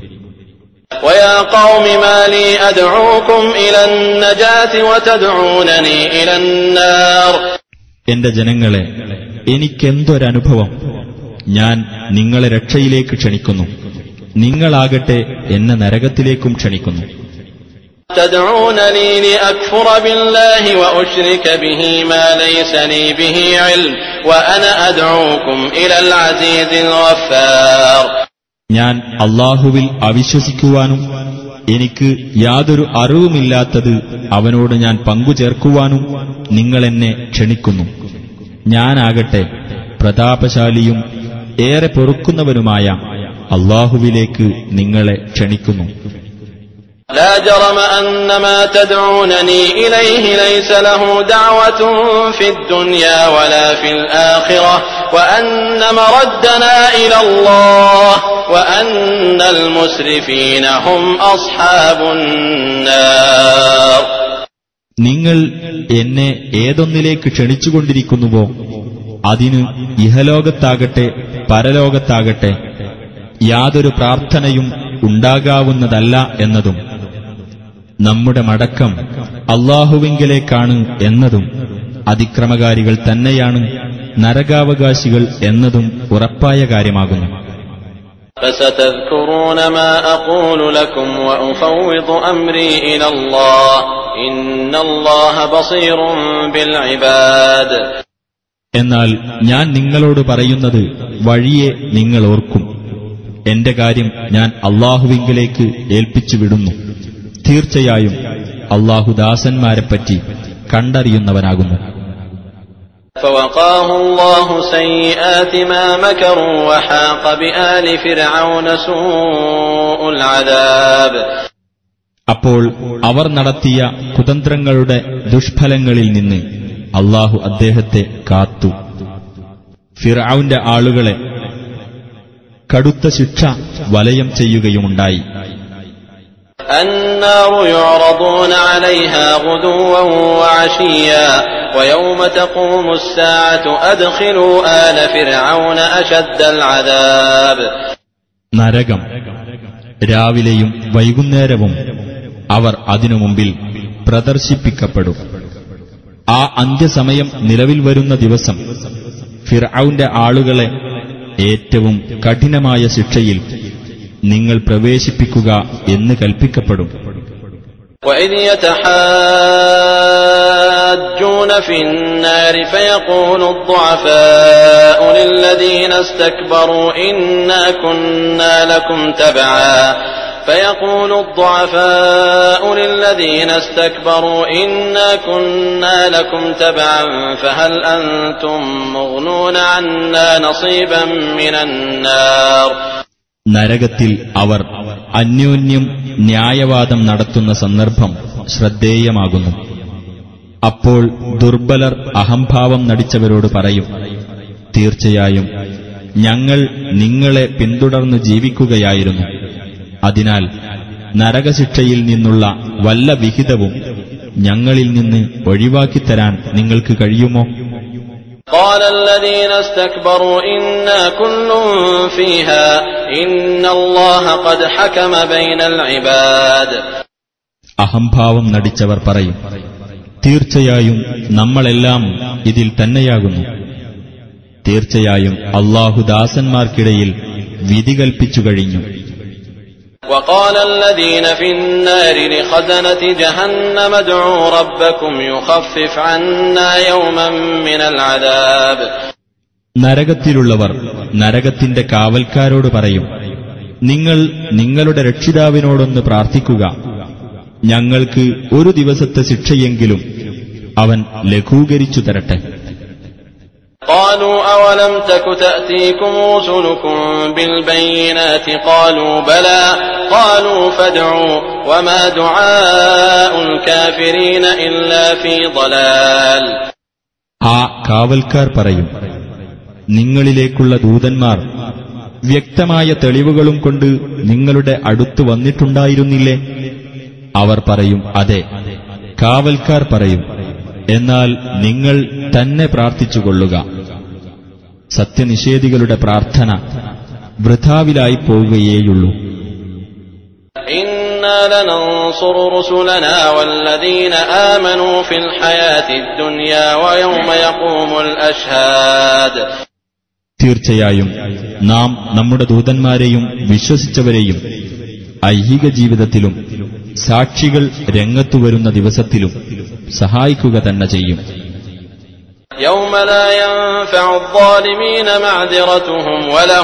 وَيَا قَوْمِ مَا لِي أَدْعُوكُمْ إِلَى النَّجَاةِ وَتَدْعُونَنِي إِلَى النَّارِ. എന്റെ ജനങ്ങളെ, എനിക്കെന്തൊരനുഭവം! ഞാൻ നിങ്ങളെ രക്ഷയിലേക്ക് ക്ഷണിക്കുന്നു, നിങ്ങളാകട്ടെ എന്നെ നരകത്തിലേക്കും ക്ഷണിക്കുന്നു. تدعونني لأكفر بالله وأشرك به ما ليس لي به علم وأنا أدعوكم إلى العزيز الغفار. ഞാൻ അല്ലാഹുവിൽ അവിശ്വസിക്കുവാനും എനിക്ക് യാതൊരു അറിവുമില്ലാത്തത് അവനോട് ഞാൻ പങ്കുചേർക്കുവാനും നിങ്ങളെന്നെ ക്ഷണിക്കുന്നു. ഞാനാകട്ടെ പ്രതാപശാലിയും ഏറെ പൊറുക്കുന്നവനുമായ അല്ലാഹുവിലേക്ക് നിങ്ങളെ ക്ഷണിക്കുന്നു. لا جرم أن ما تدعونني إليه ليس له دعوة في الدنيا ولا في الآخرة وأن مردنا إلى الله وأن المسرفين هم أصحاب النار. നിങ്ങൾ എന്നെ ഏതൊന്നിലേക്ക് ക്ഷണിച്ചുകൊണ്ടിരിക്കുന്നുവോ അതിന് ഇഹലോകത്താകട്ടെ പരലോകത്താകട്ടെ യാതൊരു പ്രാർത്ഥനയും ഉണ്ടാകാവുന്നതല്ല എന്നതും നമ്മുടെ മടക്കം അല്ലാഹുവിങ്കലേക്കാണ് എന്നതും അതിക്രമകാരികൾ തന്നെയാണ് നരകാവകാശികൾ എന്നതും ഉറപ്പായ കാര്യമാകുന്നു. فستذكرون ما أقول لكم وأفوض أمري إلى الله إن الله بصير بالعباد. എന്നാൽ ഞാൻ നിങ്ങളോട് പറയുന്നത് വഴിയെ നിങ്ങൾ ഓർക്കും. എന്റെ കാര്യം ഞാൻ അല്ലാഹുവിങ്കലേക്ക് ഏൽപ്പിച്ചുവിടുന്നു. തീർച്ചയായും അല്ലാഹു ദാസന്മാരെപ്പറ്റി കണ്ടറിയുന്നവനാകുന്നു. فوقاه الله سيئات ما مكروا وحاق بآل فرعون سوء العذاب. അപ്പോൾ അവർ നടത്തിയ കുതന്ത്രങ്ങളുടെ ദുഷ്ഫലങ്ങളിൽ നിന്ന് അല്ലാഹു അദ്ദേഹത്തെ കാത്തു. ഫിർഔന്റെ ആളുകളെ കടുത്ത ശിക്ഷ വലയം ചെയ്യുകയുമുണ്ടായി. النار يعرضون عليها غدوا وعشيا ويوم تقوم الساعة أدخلوا آل فرعون أشد العذاب. നരകം രാവിലെയും വൈകുന്നേരവും അവർ അതിനു മുമ്പിൽ പ്രദർശിപ്പിക്കപ്പെടും. ആ അന്ത്യസമയം നിലവിൽ വരുന്ന ദിവസം ഫിർഔന്റെ ആളുകളെ ഏറ്റവും കഠിനമായ ശിക്ഷയിൽ നിങ്ങൾ പ്രവേശിപ്പിക്കുക എന്ന് കൽപ്പിക്കപ്പെടും. وَإِذْ يَتَحَاجُّونَ فِي النَّارِ فَيَقُولُ الضُّعَفَاءُ لِلَّذِينَ اسْتَكْبَرُوا إِنَّا كُنَّا لَكُمْ تَبَعًا فيقول الضعفاء للذين استكبروا إنا كنا لكم تبعا فهل أنتم مغنون عنا نصيبا من النار. നരകത്തിൽ അവർ അന്യോന്യം ന്യായവാദം നടത്തുന്ന സന്ദർഭം ശ്രദ്ധേയമാകുന്നു. അപ്പോൾ ദുർബലർ അഹംഭാവം നടിച്ചവരോട് പറയും, തീർച്ചയായും ഞങ്ങൾ നിങ്ങളെ പിന്തുടർന്നു ജീവിക്കുകയായിരുന്നു. അതിനാൽ നരകശിക്ഷയിൽ നിന്നുള്ള വല്ല വിഹിതവും ഞങ്ങളിൽ നിന്ന് ഒഴിവാക്കിത്തരാൻ നിങ്ങൾക്ക് കഴിയുമോ? قال الذين استكبروا إنا كل فيها إن الله قد حكم بين العباد. അഹംഭാവം നടിച്ചവർ പറയും, തീർച്ചയായും നമ്മളെല്ലാം ഇതിൽ തന്നെയാകുന്നു. തീർച്ചയായും അല്ലാഹു ദാസന്മാർക്കിടയിൽ വിധി കൽപ്പിച്ചു കഴിഞ്ഞു. وقال الذين في النار لخزنة جهنم ادعوا ربكم يخفف عنا يوما من العذاب. നരകത്തിലുള്ളവർ നരകത്തിന്റെ കാവൽക്കാരോട് പറയും, നിങ്ങൾ നിങ്ങളുടെ രക്ഷിതാവിനോടൊന്ന് പ്രാർത്ഥിക്കുക, ഞങ്ങൾക്ക് ഒരു ദിവസത്തെ ശിക്ഷയെങ്കിലും അവൻ ലഘൂകരിച്ചു തരട്ടെ. قالوا أولم تك تأتيكم رسلكم بالبينات قالوا بلى قالوا فادعوا وما دعاء الكافرين إلا في ضلال. ആ കാവൽക്കാർ പറയും, നിങ്ങളിലേക്കുള്ള ദൂതന്മാർ വ്യക്തമായ തെളിവുകളും കൊണ്ട് നിങ്ങളുടെ അടുത്ത് വന്നിട്ടുണ്ടായിരുന്നില്ലേ? അവർ പറയും, അതെ. കാവൽക്കാർ പറയും, എന്നാൽ നിങ്ങൾ തന്നെ പ്രാർത്ഥിച്ചുകൊള്ളുക. സത്യനിഷേധികളുടെ പ്രാർത്ഥന വൃഥാവിലായി പോവുകയേയുള്ളൂ. إنا لننصر رسلنا والذين آمنوا في الحياة الدنيا ويوم يقوم الأشهاد. തീർച്ചയായും നാം നമ്മുടെ ദൂതന്മാരെയും വിശ്വസിച്ചവരെയും ഐഹിക ജീവിതത്തിലും സാക്ഷികൾ രംഗത്തുവരുന്ന ദിവസത്തിലും സഹായിക്കുക തന്നെ ചെയ്യും. يوم لا ينفع الظالمين معذرتهم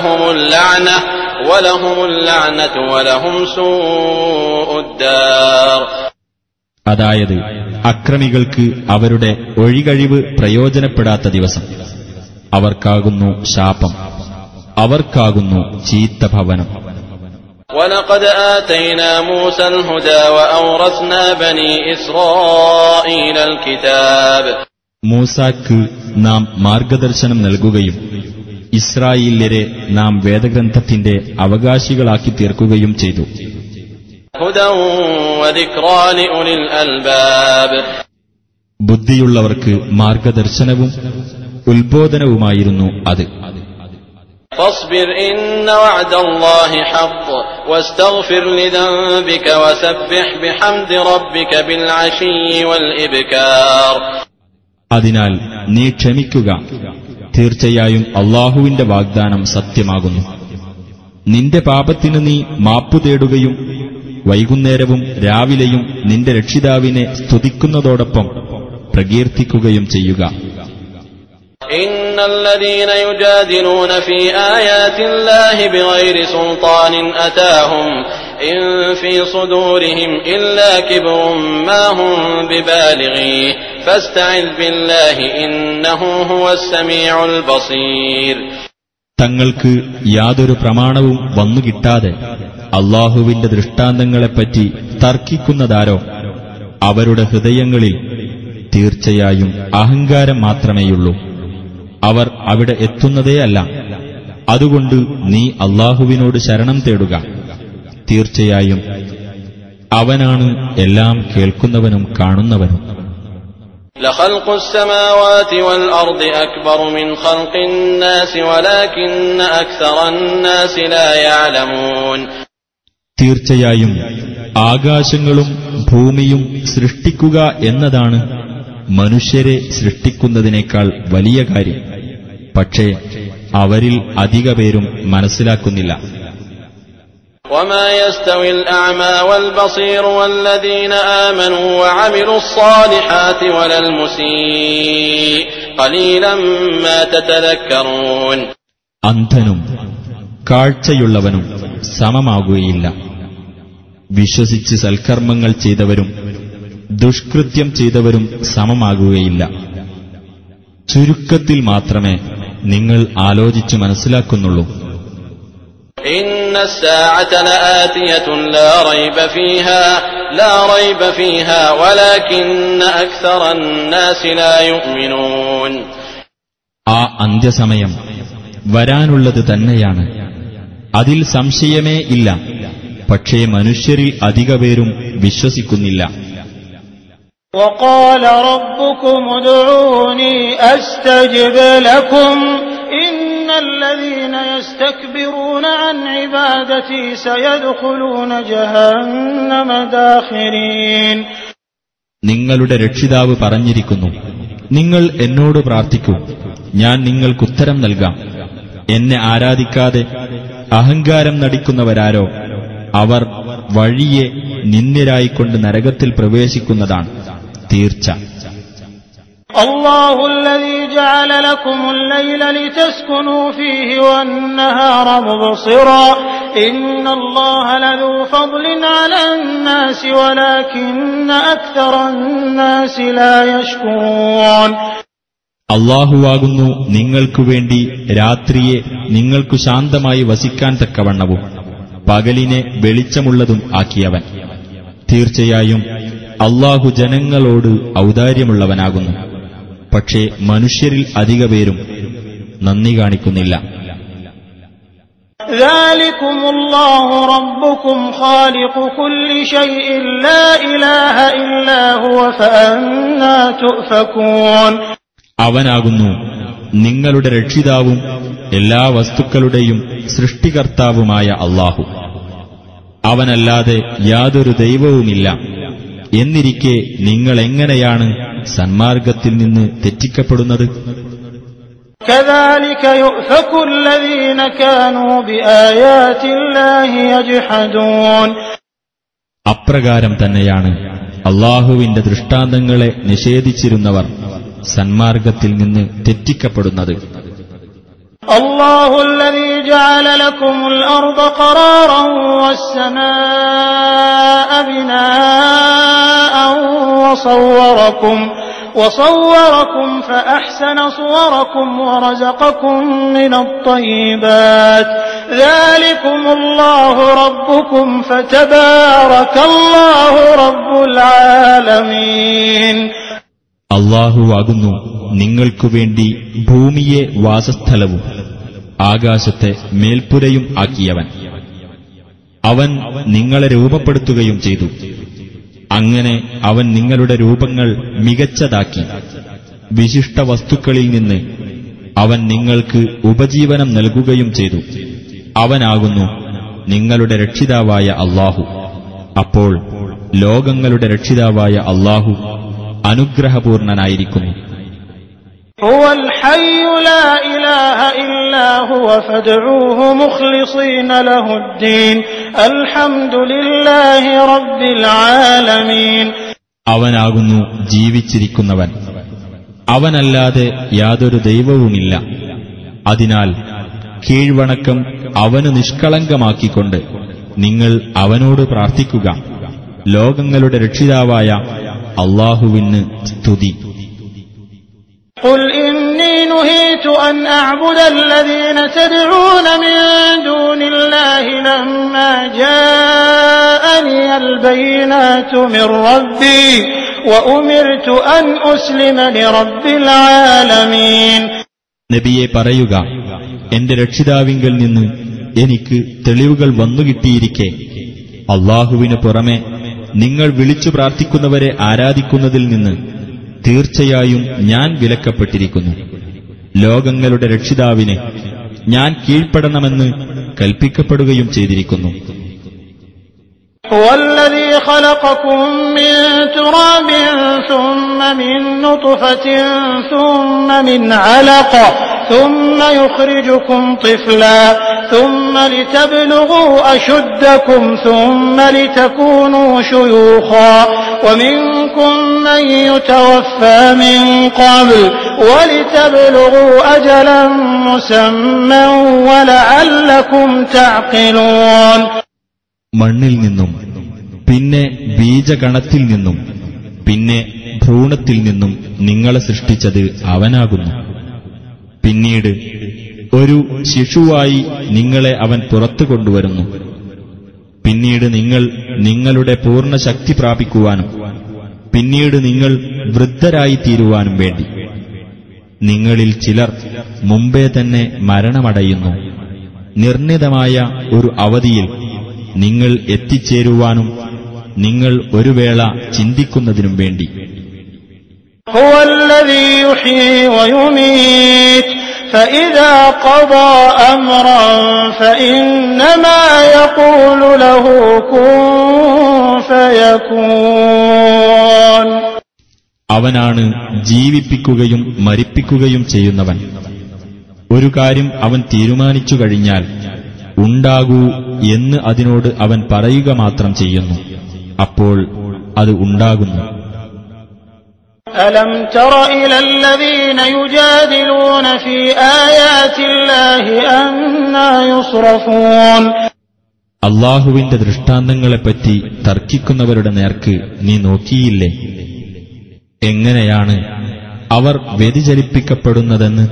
ولهم اللعنة ولهم سوء الدار. അതായത് അക്രമികൾക്ക് അവരുടെ ഒഴികഴിവ് പ്രയോജനപ്പെടാത്ത ദിവസം. അവർക്കാകുന്നു ശാപം, അവർക്കാകുന്നു ചീത്ത ഭവനം. وَلَقَدْ آتَيْنَا مُوسَى الْهُدَى وَأَوْرَثْنَا بَنِي إِسْرَائِيلَ الْكِتَابَ. മൂസാക്ക് നാം മാർഗദർശനം നൽകുകയും ഇസ്രായേല്യരെ നാം വേദഗ്രന്ഥത്തിന്റെ അവകാശികളാക്കി തീർക്കുകയും ചെയ്തു. هُدًى وَذِكْرَى لِأُولِي الْأَلْبَابِ. ബുദ്ധിയുള്ളവർക്ക് മാർഗദർശനവും ഉത്ബോധനവുമായിരുന്നു അത്. فاصبر إن وعد الله حق واستغفر لذنبك وسبح بحمد ربك بالعشي والإبكار. അതിനാൽ നീ ക്ഷമിക്കുക, തീർച്ചയായും അല്ലാഹുവിന്റെ വാഗ്ദാനം സത്യമാകുന്നു. നിന്റെ പാപത്തിന് നീ മാപ്പു തേടുകയും വൈകുന്നേരവും രാവിലെയും നിന്റെ രക്ഷിതാവിനെ സ്തുതിക്കുന്നതോടൊപ്പം പ്രകീർത്തിക്കുകയും ചെയ്യുക. إن الذين يجادلون في آيات الله بغير سلطان أتاهم إن في صدورهم إلا كبر ما هم ببالغيه فاستعذ بالله إنه هو السميع البصير. തങ്ങൾക്ക് യാതൊരു പ്രമാണവും വന്നുകിട്ടാതെ അല്ലാഹുവിന്റെ ദൃഷ്ടാന്തങ്ങളെപ്പറ്റി തർക്കിക്കുന്നതാരോ അവരുടെ ഹൃദയങ്ങളിൽ തീർച്ചയായും അഹങ്കാരം മാത്രമേയുള്ളൂ. അവർ അവിടെ എത്തുന്നതേയല്ല. അതുകൊണ്ട് നീ അല്ലാഹുവിനോട് ശരണം തേടുക. തീർച്ചയായും അവനാണ് എല്ലാം കേൾക്കുന്നവനും കാണുന്നവനും. لخلق السماوات والأرض أكبر من خلق الناس ولكن أكثر الناس لا يعلمون. തീർച്ചയായും ആകാശങ്ങളും ഭൂമിയും സൃഷ്ടിക്കുക എന്നതാണ് മനുഷ്യരെ സൃഷ്ടിക്കുന്നതിനേക്കാൾ വലിയ കാര്യം. പക്ഷേ അവരിൽ അധിക പേരും മനസ്സിലാക്കുന്നില്ല. وما يستوي الأعمى والبصير والذين آمنوا وعملوا الصالحات ولا المسيء قليلا ما تتذكرون. അന്ധനും കാഴ്ചയുള്ളവനും സമമാകുകയില്ല. വിശ്വസിച്ച് സൽക്കർമ്മങ്ങൾ ചെയ്തവരും ദുഷ്കൃത്യം ചെയ്തവരും സമമാകുകയില്ല. ചുരുക്കത്തിൽ മാത്രമേ നിങ്ങൾ ആലോചിച്ചു മനസ്സിലാക്കുന്നുള്ളൂ. إن الساعة لآتية لا ريب فيها ولكن أكثر الناس لا يؤمنون. ആ അന്ത്യസമയം വരാനുള്ളത് തന്നെയാണ്, അതിൽ സംശയമേ ഇല്ല. പക്ഷേ മനുഷ്യരിൽ അധിക പേരും വിശ്വസിക്കുന്നില്ല. وقال ربكم ادعوني أستجب لكم إن الذين يستكبرون عن عبادتي سيدخلون جهنم داخرين. നിങ്ങളുടെ രക്ഷിതാവ് പറഞ്ഞിരിക്കുന്നു, നിങ്ങൾ എന്നോട് പ്രാർത്ഥിക്കൂ, ഞാൻ നിങ്ങൾക്കുത്തരം നൽകാം. എന്നെ ആരാധിക്കാതെ അഹങ്കാരം നടിക്കുന്നവരാരോ അവർ വഴിയെ നിന്ദ്യരായിക്കൊണ്ട് നരകത്തിൽ പ്രവേശിക്കുന്നതാണ് തീർച്ച. الله الذي جعل لكم الليل لتسكنوا فيه والنهار مبصرا إن الله لذو فضل على الناس ولكن أكثر الناس لا يشكرون. അല്ലാഹുവാകുന്നു നിങ്ങൾക്കു വേണ്ടി രാത്രിയെ നിങ്ങൾക്കു ശാന്തമായി വസിക്കാൻ തക്കവണ്ണവും പകലിനെ വെളിച്ചമുള്ളതും ആക്കിയവൻ. തീർച്ചയായും അല്ലാഹു ജനങ്ങളോട് ഔദാര്യമുള്ളവനാകുന്നു. പക്ഷേ മനുഷ്യരിൽ അധിക പേരും നന്ദി കാണിക്കുന്നില്ല. ذلكم الله ربكم خالق كل شيء لا إله إلا هو فأنى تؤفكون. അവനാകുന്നു നിങ്ങളുടെ രക്ഷിതാവും എല്ലാ വസ്തുക്കളുടെയും സൃഷ്ടികർത്താവുമായ അല്ലാഹു. അവനല്ലാതെ യാതൊരു ദൈവവുമില്ല. എന്നിരിക്കെ നിങ്ങളെങ്ങനെയാണ് സന്മാർഗത്തിൽ നിന്ന് തെറ്റിക്കപ്പെടുന്നത്? كذلك يؤفك الذين كانوا بآيات الله يجحدون. അപ്രകാരം തന്നെയാണ് അല്ലാഹുവിന്റെ ദൃഷ്ടാന്തങ്ങളെ നിഷേധിച്ചിരുന്നവർ സന്മാർഗത്തിൽ നിന്ന് തെറ്റിക്കപ്പെടുന്നത്. الله الذي جعل لكم الأرض قرارا والسماء بناء وصوركم فأحسن صوركم ورزقكم من الطيبات ذلكم الله ربكم فتبارك الله رب العالمين. അല്ലാഹുവാകുന്നു നിങ്ങൾക്കുവേണ്ടി ഭൂമിയെ വാസസ്ഥലവും ആകാശത്തെ മേൽപ്പുരയും ആക്കിയവൻ. അവൻ നിങ്ങളെ രൂപപ്പെടുത്തുകയും ചെയ്തു. അങ്ങനെ അവൻ നിങ്ങളുടെ രൂപങ്ങൾ മികച്ചതാക്കി. വിശിഷ്ട വസ്തുക്കളിൽ നിന്ന് അവൻ നിങ്ങൾക്ക് ഉപജീവനം നൽകുകയും ചെയ്തു. അവനാകുന്നു നിങ്ങളുടെ രക്ഷിതാവായ അല്ലാഹു. അപ്പോൾ ലോകങ്ങളുടെ രക്ഷിതാവായ അല്ലാഹു അനുഗ്രഹപൂർണനായിരിക്കുന്നു. هو الحي لا إله إلا هو فادعوه مخلصين له الدين الحمد لله رب العالمين. അവനാകുന്നു ജീവിച്ചിരിക്കുന്നവൻ, അവനല്ലാതെ യാതൊരു ദൈവവുമില്ല. അതിനാൽ കീഴ്വണക്കം അവന് നിഷ്കളങ്കമാക്കിക്കൊണ്ട് നിങ്ങൾ അവനോട് പ്രാർത്ഥിക്കുക. ലോകങ്ങളുടെ രക്ഷിതാവായ അല്ലാഹുവിന് സ്തുതി. قل إني نهيت أن أعبد الذين تدعون من دون الله لما جاءني البينات من ربي وأمرت أن أسلم لرب العالمين. നബിയെ പറയുക, എന്റെ രക്ഷിതാവിങ്കൽ നിന്ന് എനിക്ക് തെളിവുകൾ വന്നുകിട്ടിയിരിക്കെ അല്ലാഹുവിനു പുറമെ നിങ്ങൾ വിളിച്ചു പ്രാർത്ഥിക്കുന്നവരെ ആരാധിക്കുന്നതിൽ നിന്ന് തീർച്ചയായും ഞാൻ വിലക്കപ്പെട്ടിരിക്കുന്നു. ലോകങ്ങളുടെ രക്ഷിതാവിനെ ഞാൻ കീഴ്പ്പെടണമെന്ന് കൽപ്പിക്കപ്പെടുകയും ചെയ്തിരിക്കുന്നു. والذي خلقكم من تراب ثم من نطفة ثم من علقة ثم يخرجكم طفلا ثم لتبلغوا أشدكم ثم لتكونوا شيوخا ومنكم من يتوفى من قبل ولتبلغوا أجلا مسمى ولعلكم تعقلون. മണ്ണിൽ നിന്നും പിന്നെ ബീജഗണത്തിൽ നിന്നും പിന്നെ ഭ്രൂണത്തിൽ നിന്നും നിങ്ങളെ സൃഷ്ടിച്ചത് അവനാകുന്നു. പിന്നീട് ഒരു ശിശുവായി നിങ്ങളെ അവൻ പുറത്തു കൊണ്ടുവരുന്നു. പിന്നീട് നിങ്ങൾ നിങ്ങളുടെ പൂർണ്ണ ശക്തി പ്രാപിക്കുവാനും പിന്നീട് നിങ്ങൾ വൃദ്ധരായിത്തീരുവാനും വേണ്ടി നിങ്ങളിൽ ചിലർ മുമ്പേ തന്നെ മരണമടയുന്നു. നിർണിതമായ ഒരു അവധിയിൽ നിങ്ങൾ എത്തിച്ചേരുവാനും നിങ്ങൾ ഒരു വേള ചിന്തിക്കുന്നതിനും വേണ്ടി. هو الذي يحيي ويميت فإذا قضى أمرا فإنما يقول له كن فيكون. അവനാണ് ജീവിപ്പിക്കുകയും മരിപ്പിക്കുകയും ചെയ്യുന്നവൻ. ഒരു കാര്യം അവൻ തീരുമാനിച്ചു കഴിഞ്ഞാൽ ഉണ്ടാകൂ എന്ന് അതിനോട് അവൻ പറയുക മാത്രം ചെയ്യുന്നു. അപ്പോൾ അത് ഉണ്ടാകുന്നു. ألم تر إلى الذين يجادلون في آيات الله أنى يصرفون. അല്ലാഹുവിന്റെ ദൃഷ്ടാന്തങ്ങളെപ്പറ്റി തർക്കിക്കുന്നവരുടെ നേർക്ക് നീ നോക്കിയില്ലേ? എങ്ങനെയാണ് അവർ വ്യതിചലിപ്പിക്കപ്പെടുന്നതെന്ന്.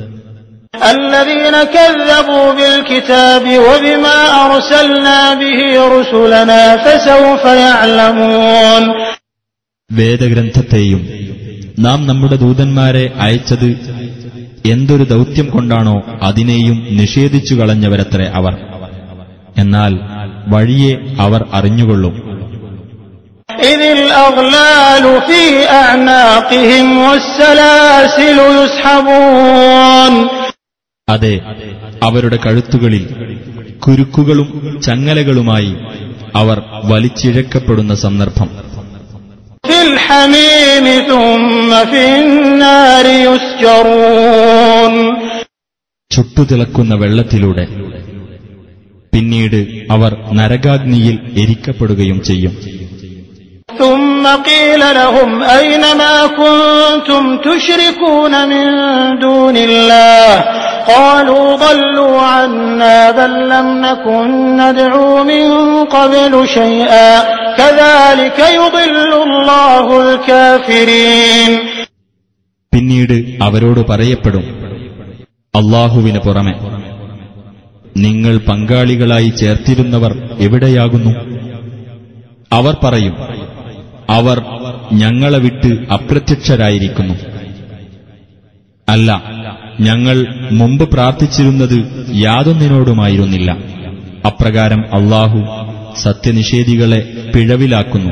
الذين كذبوا بالكتاب وبما أرسلنا به رسلنا فسوف يعلمون. വേദഗ്രന്ഥത്തെയും നാം നമ്മുടെ ദൂതന്മാരെ അയച്ചത് എന്തൊരു ദൗത്യം കൊണ്ടാണോ അതിനെയും നിഷേധിച്ചു കളഞ്ഞവരത്രേ അവർ. എന്നാൽ വഴിയെ അവർ അറിഞ്ഞുകൊള്ളും. إذ الأغلال في أعناقهم والسلاسل يسحبون. അതെ, അവരുടെ കഴുത്തുകളിൽ കുരുക്കുകളും ചങ്ങലകളുമായി അവർ വലിച്ചിഴക്കപ്പെടുന്ന സന്ദർഭം. في الحميم ثم في النار يسجرون. ചുട്ടുതിളക്കുന്ന വെള്ളത്തിലൂടെ പിന്നീട് അവർ നരകാഗ്നിയിൽ എരിക്കപ്പെടുകയും ചെയ്യും. ثم قيل لهم أين ما كنتم تشركون من دون الله قالوا ضلوا عنا بل لم نكن ندعو من قبل شيئا كذلك يضل الله الكافرين. പിന്നീട് അവരോട് പറയപ്പെടും, അല്ലാഹുവിന് പുറമെ നിങ്ങൾ പങ്കാളികളായി ചേർത്തിരുന്നവർ എവിടെയാകുന്നു? അവർ പറയും, അവർ ഞങ്ങളെ വിട്ട് അപ്രത്യക്ഷരായിരിക്കുന്നു. അല്ല, ഞങ്ങൾ മുമ്പ് പ്രാർത്ഥിച്ചിരുന്നത് യാതൊന്നിനോടുമായിരുന്നില്ല. അപ്രകാരം അല്ലാഹു സത്യനിഷേധികളെ പിഴവിലാക്കുന്നു.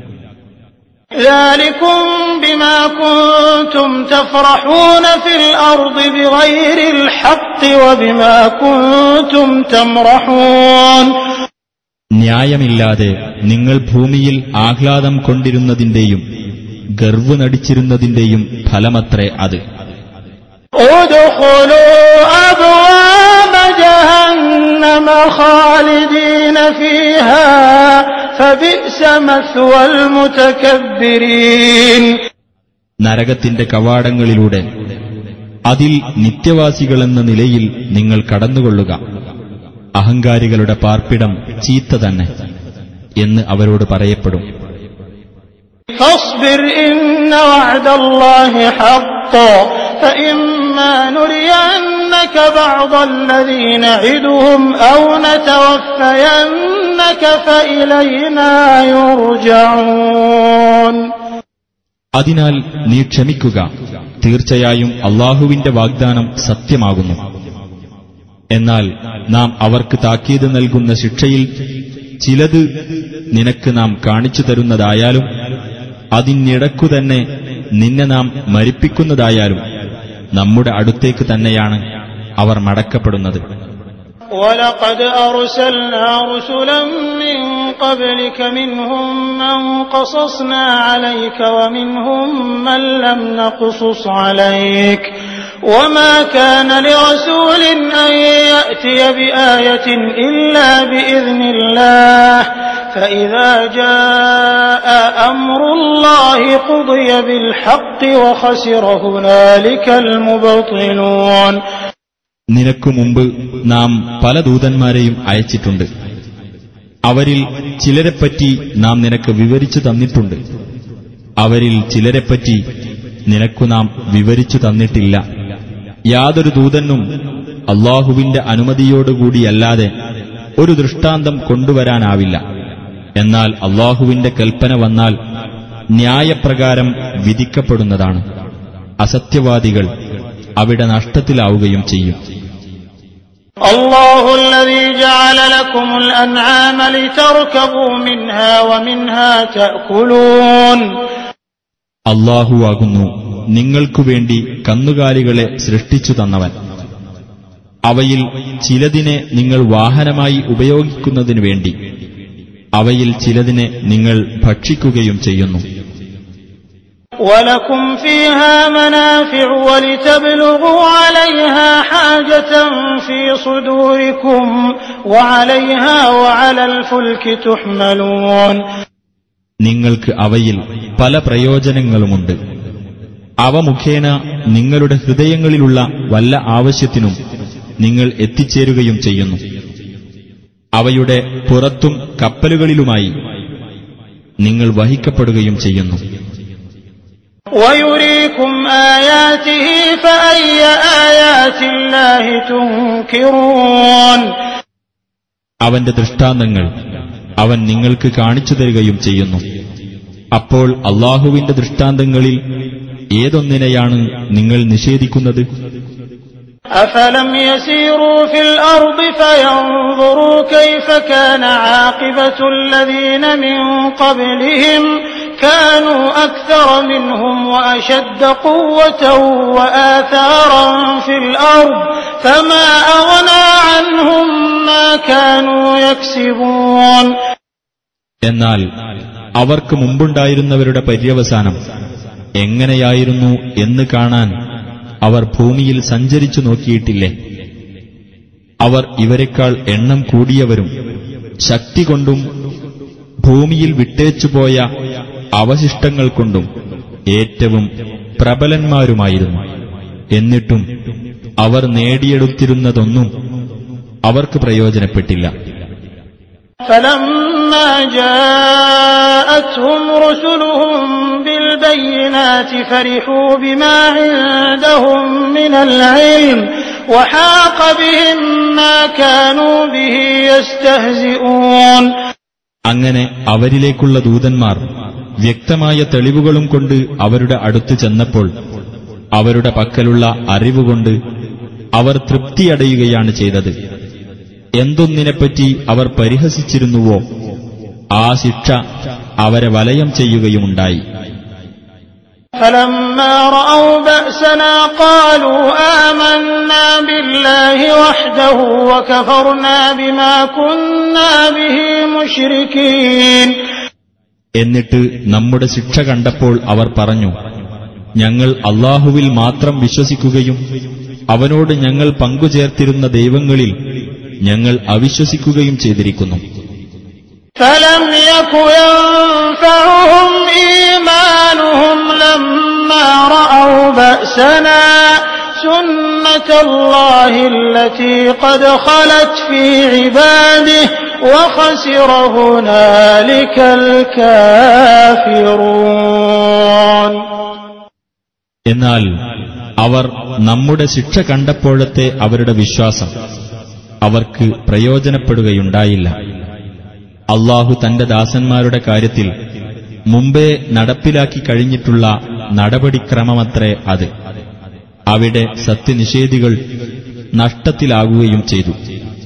ذلكم بما كنتم تفرحون في الأرض بغير الحق وبما كنتم تمرحون. ന്യായമില്ലാതെ നിങ്ങൾ ഭൂമിയിൽ ആഹ്ലാദം കൊണ്ടിരുന്നതിന്റെയും ഗർവ് നടിച്ചിരുന്നതിന്റെയും ഫലമത്രേ അത്. ادخلوا أبواب جهنم خالدين فيها فبئس مثوى المتكبرين. നരകത്തിന്റെ കവാടങ്ങളിലൂടെ അതിൽ നിത്യവാസികളെന്ന നിലയിൽ നിങ്ങൾ കടന്നുകൊള്ളുക. അഹങ്കാരികളുടെ പാർപ്പിടം ചീത്ത തന്നെ എന്ന് അവരോട് പറയപ്പെടും. فاصبر إن وعد الله حق فإما نرينك بعض الذي نعدهم أو نتوفينك فإلينا يرجعون. അതിനാൽ നീ ക്ഷമിക്കുക, തീർച്ചയായും അല്ലാഹുവിന്റെ വാഗ്ദാനം സത്യമാകുന്നു. എന്നാൽ നാം അവർക്ക് താക്കീത് നൽകുന്ന ശിക്ഷയിൽ ചിലത് നിനക്ക് നാം കാണിച്ചു തരുന്നതായാലും അതിനിടക്കുതന്നെ നിന്നെ നാം മരിപ്പിക്കുന്നതായാലും നമ്മുടെ അടുത്തേക്ക് തന്നെയാണ് അവർ മടക്കപ്പെടുന്നത്. وَلَقَدْ أَرْسَلْنَا رُسُلًا مِّن قَبْلِكَ مِنْهُم مَّن قَصَصْنَا عَلَيْكَ وَمِنْهُم مَّن لَّمْ نَقْصُصْ عَلَيْكَ وَمَا كَانَ لِرَسُولٍ أَن يَأْتِيَ بِآيَةٍ إِلَّا بِإِذْنِ اللَّهِ فَإِذَا جَاءَ أَمْرُ اللَّهِ قُضِيَ بِالْحَقِّ وَخَسِرَ هُنَالِكَ الْمُبْطِلُونَ. നിനക്കു മുമ്പ് നാം പല ദൂതന്മാരെയും അയച്ചിട്ടുണ്ട്. അവരിൽ ചിലരെപ്പറ്റി നാം നിനക്ക് വിവരിച്ചു തന്നിട്ടുണ്ട്. അവരിൽ ചിലരെപ്പറ്റി നിനക്കു നാം വിവരിച്ചു തന്നിട്ടില്ല. യാതൊരു ദൂതനും അല്ലാഹുവിന്റെ അനുമതിയോടുകൂടിയല്ലാതെ ഒരു ദൃഷ്ടാന്തം കൊണ്ടുവരാനാവില്ല. എന്നാൽ അല്ലാഹുവിന്റെ കൽപ്പന വന്നാൽ ന്യായപ്രകാരം വിധിക്കപ്പെടുന്നതാണ്. അസത്യവാദികൾ അവിടെ നഷ്ടത്തിലാവുകയും ചെയ്യും. الله الذي جعل لكم الأنعام لتركبوا منها ومنها تأكلون. അല്ലാഹുവാകുന്നു നിങ്ങൾക്കുവേണ്ടി കന്നുകാലികളെ സൃഷ്ടിച്ചു തന്നവൻ. അവയിൽ ചിലതിനെ നിങ്ങൾ വാഹനമായി ഉപയോഗിക്കുന്നതിനു വേണ്ടി അവയിൽ ചിലതിനെ നിങ്ങൾ ഭക്ഷിക്കുകയും ചെയ്യുന്നു. وَلَكُمْ فِيهَا مَنَافِعُ وَلِتَبْلُغُوا عَلَيْهَا حَاجَةً فِي صُدُورِكُمْ وَعَلَيْهَا وَعَلَى الْفُلْكِ تُحْمَلُونَ. നിങ്ങൾക്ക് അവയിൽ പല പ്രയോജനങ്ങളുമുണ്ട്. അവ മുഖേന നിങ്ങളുടെ ഹൃദയങ്ങളിലുള്ള വല്ല ആവശ്യത്തിനും നിങ്ങൾ എത്തിച്ചേരുകയും ചെയ്യുന്നു. അവയുടെ പുറത്തും കപ്പലുകളിലുമായി നിങ്ങൾ വഹിക്കപ്പെടുകയും ചെയ്യുന്നു. وَيُرِيكُمْ آيَاتِهِ فَأَيَّ آيَاتِ اللَّهِ تُنكِرُونَ. അവന്റെ ദൃഷ്ടാന്തങ്ങൾ അവൻ നിങ്ങൾക്ക് കാണിച്ചു തരികയും ചെയ്യുന്നു. അപ്പോൾ അല്ലാഹുവിന്റെ ദൃഷ്ടാന്തങ്ങളിൽ ഏതൊന്നിനെയാണ് നിങ്ങൾ നിഷേധിക്കുന്നത്? أَفَلَمْ يَسِيرُوا فِي الْأَرْضِ فَيَنظُرُوا كَيْفَ كَانَ عَاقِبَةُ الَّذِينَ مِن قَبْلِهِمْ كَانُوا أَكْثَرَ مِنْهُمْ وَأَشَدَّ قُوَّةً وَآثَارًا فِي الْأَرْضِ فَمَا أَغْنَىٰ عَنْهُم مَّا كَانُوا يَكْسِبُونَ. എന്നാൽ അവർക്ക് മുമ്പുണ്ടായിരുന്നവരുടെ പര്യവസാനം എങ്ങനെയായിരുന്നു എന്ന് കാണാൻ അവർ ഭൂമിയിൽ സഞ്ചരിച്ചു നോക്കിയിട്ടില്ലേ? അവർ ഇവരെക്കാൾ എണ്ണം കൂടിയവരും ശക്തി കൊണ്ടും ഭൂമിയിൽ വിട്ടേച്ചുപോയ അവശിഷ്ടങ്ങൾ കൊണ്ടും ഏറ്റവും പ്രബലന്മാരുമായിരുന്നു. എന്നിട്ടും അവർ നേടിയെടുത്തിരുന്നതൊന്നും അവർക്ക് പ്രയോജനപ്പെട്ടില്ല. فَلَمَّا جَاءَتْهُمْ رُسُلُهُم بِالْبَيِّنَاتِ فَرِحُوا بِمَا عِندَهُم مِّنَ الْعِلْمِ وَحَاقَ بِهِم مَّا كَانُوا بِهِ يَسْتَهْزِئُونَ. അങ്ങനെ അവരിലേക്കുള്ള ദൂതന്മാർ വ്യക്തമായ തെളിവുകളും കൊണ്ട് അവരുടെ അടുത്ത് ചെന്നപ്പോൾ അവരുടെ പക്കലുള്ള അറിവുകൊണ്ട് അവർ തൃപ്തിയടയുകയാണ് ചെയ്തത്. എന്തൊന്നിനെപ്പറ്റി അവർ പരിഹസിച്ചിരുന്നുവോ ആ ശിക്ഷ അവരെ വലയം ചെയ്യുകയുമുണ്ടായി. فَلَمَّا رَأَوْا بَأْسَنَا قَالُوا آمَنَّا بِاللَّهِ وَحْدَهُ وَكَفَرْنَا بِمَا كُنَّا بِهِ مُشْرِكِينَ. എന്നിട്ട് നമ്മുടെ ശിക്ഷ കണ്ടപ്പോൾ അവർ പറഞ്ഞു, ഞങ്ങൾ അല്ലാഹുവിൽ മാത്രം വിശ്വസിക്കുകയും അവനോട് ഞങ്ങൾ പങ്കുചേർത്തിരുന്ന ദൈവങ്ങളിൽ ഞങ്ങൾ അവിശ്വസിക്കുകയും ചെയ്തിരിക്കുന്നു. فَلَمْ يَكُ يَنفَعُهُمْ إِيمَانُهُمْ لَمَّا رَأَوْا بَأْسَنَا سُنَّةَ اللَّهِ الَّتِي قَدْ خَلَتْ فِي عِبَادِهِ وَخَسِرَ هُنَالِكَ الْكَافِرُونَ. എന്നാൽ അവർ നമ്മുടെ ശിക്ഷ കണ്ടപ്പോഴത്തെ അവരുടെ വിശ്വാസം അവർക്ക് പ്രയോജനപ്പെടുകയുണ്ടായില്ല. അല്ലാഹു തന്റെ ദാസന്മാരുടെ കാര്യത്തിൽ മുമ്പേ നടപ്പിലാക്കി കഴിഞ്ഞിട്ടുള്ള നടപടിക്രമമത്രേ അത്. അവിടെ സത്യനിഷേധികൾ നഷ്ടത്തിലാകുകയും ചെയ്തു.